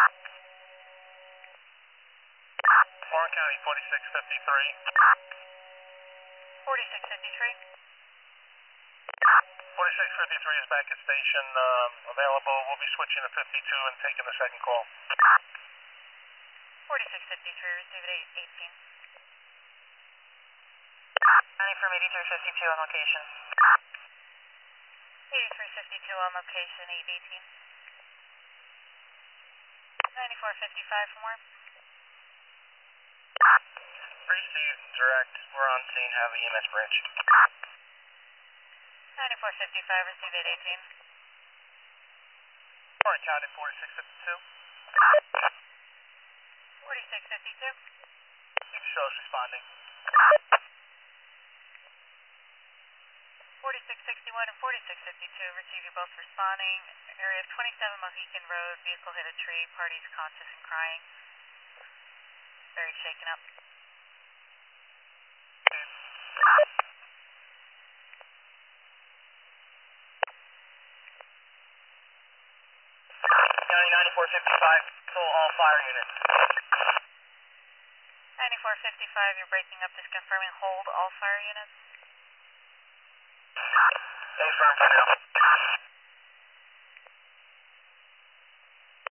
Warren County 4653. 4653. 4653 is back at station, available. We'll be switching to 52 and taking the second call. 4653, receive at 818. 90 from 8352 on location. 8352 on location, 818. 9455 for more. Received, direct. We're on scene, have EMS branch. 9455, receive at 18. Warren County 4652. 4652. Keep shows responding. 4661 and 4652, receive you both responding. Area of 27 Mohican Road, vehicle hit a tree, parties conscious and crying. Very shaken up. County 9455, pull all fire units. 9455, you're breaking up, just confirming hold all fire units. Stay firm for now.